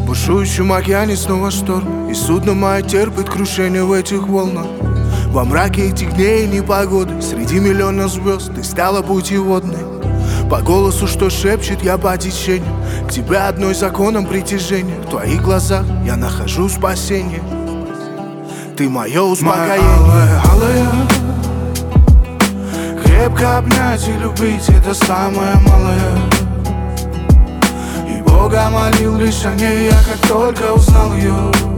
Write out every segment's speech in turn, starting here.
бушующем океане снова шторм, и судно мое терпит крушение в этих волнах. Во мраке этих дней и непогоды, среди миллиона звезд ты стала путеводной. По голосу, что шепчет, я по течению к тебе одной законом притяжения. В твоих глазах я нахожу спасение. Ты мое успокоение. Моя алая, алая. Крепко обнять и любить — это самое малое. И Бога молил лишь о ней я, как только узнал ее.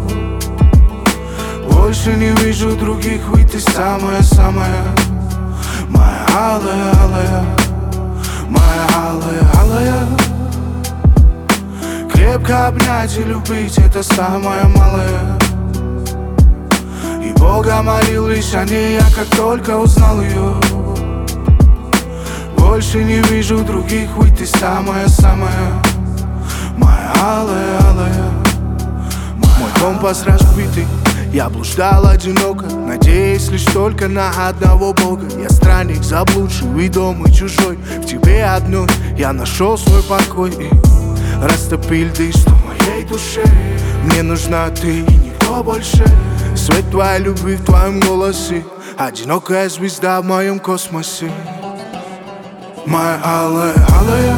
Больше не вижу других, ведь ты самая-самая. Моя алая, алая. Моя алая, алая. Крепко обнять и любить — это самое малое. И Бога молил лишь о ней я, как только узнал ее. Больше не вижу других, ведь ты самая-самая. Моя алая, алая. Мой компас разбитый, я блуждал одиноко, надеясь лишь только на одного Бога. Я странник, заблудший, ведомый, чужой. В тебе одной я нашел свой покой и растопил дышь в моей душе. Мне нужна ты и никто больше. Свет твоей любви в твоем голосе, одинокая звезда в моем космосе. Моя алая, алая.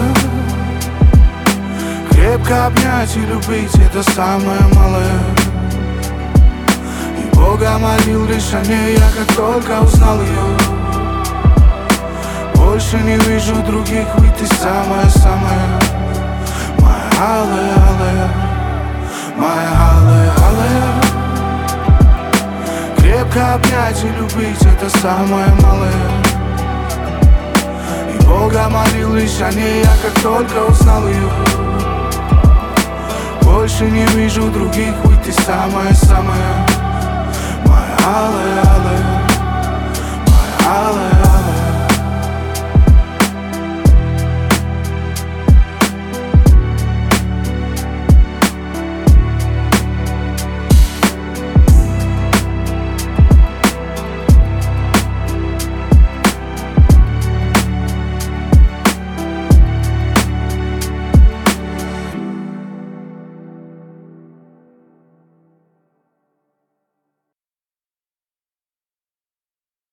Крепко обнять и любить — это самое малое. И Бога молил лишь о ней я, как только узнал ее. Больше не вижу других, ведь ты самая-самая. Моя алая, алая. Моя алая, алая. Крепко обнять и любить — это самое малое. И Бога молил лишь о ней я, как только узнал ее. Больше не вижу других, ведь ты самая-самая. Моя алая, алая. Моя алая.